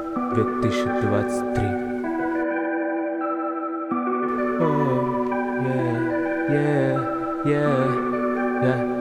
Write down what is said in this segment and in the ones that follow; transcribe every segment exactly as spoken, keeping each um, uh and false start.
две тысячи двадцать три. Oh, yeah, yeah, yeah, yeah.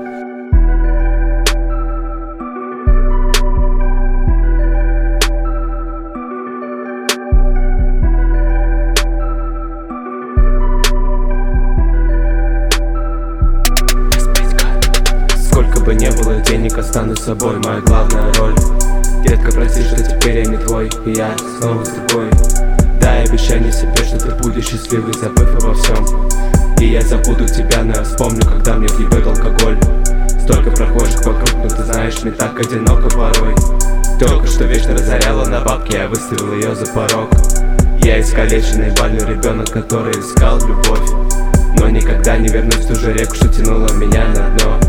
Сколько бы не было денег, останусь собой, моя главная роль. Детка, прости, что теперь я не твой, и я снова с тобой. Дай обещание себе, что ты будешь счастливый, забыв обо всем. И я забуду тебя, но я вспомню, когда мне въебет алкоголь. Столько прохожих вокруг, но ты знаешь, мне так одиноко порой. Только что вечно разоряла на бабки, я выставил ее за порог. Я искалеченный больной ребенок, который искал любовь, но никогда не вернусь в ту же реку, что тянула меня на дно.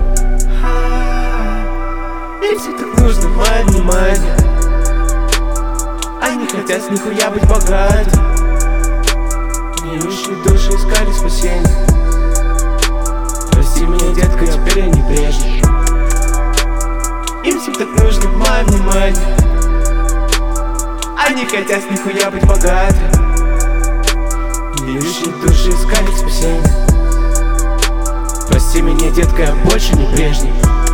И все так нужно мое внимание. Они хотят с нихуя быть богатым. Гниющие души искали спасения. Прости меня, детка, теперь я не прежний. Им все так нужно мое внимание. Они хотят с нихуя быть богатым. Гниющие души искали спасения. Прости меня, детка, я больше не прежний.